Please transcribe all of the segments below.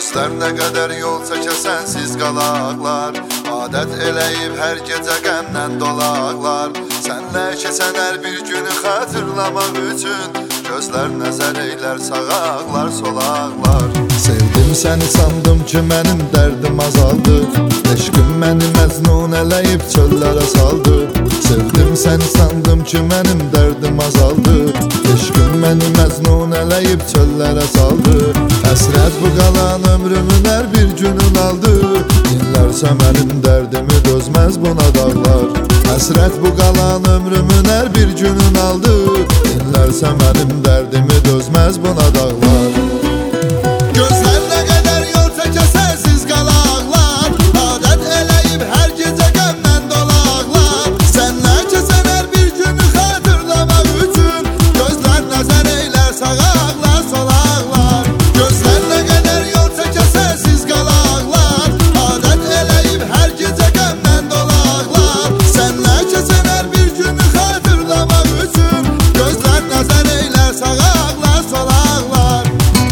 Gözler nə qədər yol çəkə sənsiz qalaqlar. Adət eləyib hər gecə qəmdən dolaqlar. Sənlə keçən hər bir günü xatırlamaq üçün gözlər nəzər eylər sağaqlar, solaqlar. Sevdim səni, sandım ki mənim dərdim azaldı. Eşqim məni məcnun eləyib çöllərə saldı. Sevdim səni, sandım ki mənim dərdim azaldı. Eşqim məni məcnun eləyib çöllərə saldı. Həsrət bu qalan ömrümün hər bir günün aldı. İnlərsə mənim dərdimi dözməz buna dağlar. Həsrət bu qalan ömrümün hər bir günün aldı. İnlərsə mənim dərdimi dözməz buna dağlar. Gözlər nə qədər yol çəkə sənsiz qalaqlar. Adət eləyib hər gecə qəmdən dolaqlar. Sənlə keçən hər bir günü xatırlamaq üçün gözlər nəzər eylər sağaqlar, solaqlar. Gözlər nə qədər yol çəkə sənsiz qalaqlar. Adət eləyib hər gecə qəmdən dolaqlar. Sənlə keçən hər bir günü xatırlamaq üçün gözlər nəzər eylər sağaqlar, solaqlar.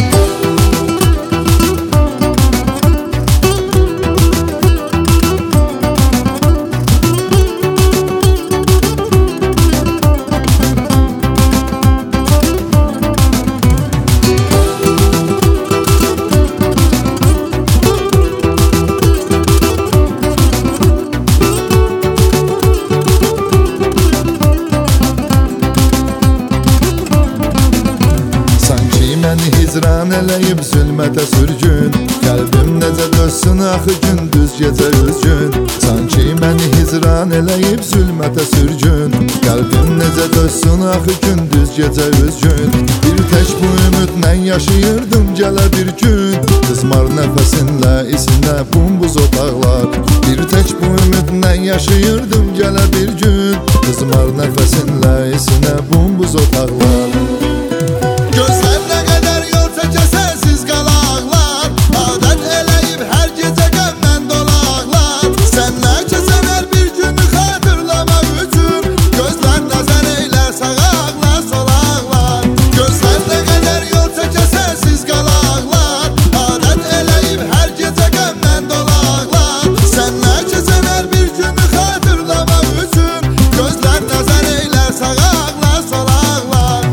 Məni hicran eləyib zülmətə sürgün. Qəlbim necə dözsün axı gündüz gecə üzgün. Sanki məni hicran eləyib zülmətə sürgün. Qəlbim necə dözsün axı gündüz gecə üzgün. Bir tək bu ümidlə yaşayırdım gələ bir gün. Qızmar nəfəsinlə isinə bumbuz otaqlar. Bir tək bu ümidlə yaşayırdım gələ bir gün. Qızmar nəfəsinlə isinə bumbuz otaqlar. Gözlər nə qədər yol çəkə sənsiz qalaqlar. Adət eləyib hər gecə qəmdən dolaqlar. Sənlə keçən hər bir günü xatırlamaq üçün gözlər nəzər eylər sağaqlar, solaqlar. Gözlər nə qədər yol çəkə sənsiz qalaqlar. Adət eləyib hər gecə qəmdən dolaqlar. Sənlə keçən hər bir günü xatırlamaq üçün gözlər nəzər eylər sağaqlar, solaqlar.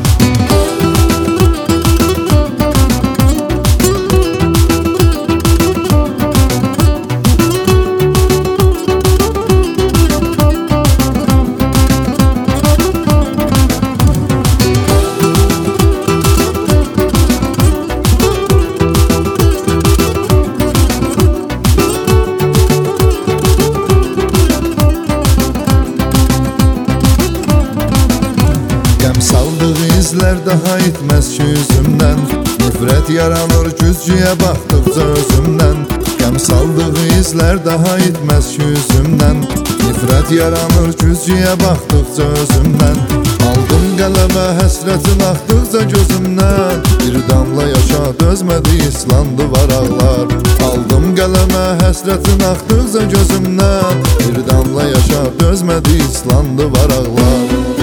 Saldığı izlər daha itməz ki üzümdən. Nifrət yaranır güzgüyə baxdıqca özümdən. Qəm saldığı izlər daha itməz ki üzümdən. Nifrət yaranır güzgüyə baxdıqca özümdən. Aldım qələmə həsrətin axdıqca gözümdən. Bir damla yaşa dözmədi islandı varaqlar. Aldım qələmə həsrətin axdıqca gözümdən. Bir damla yaşa dözmədi islandı varaqlar.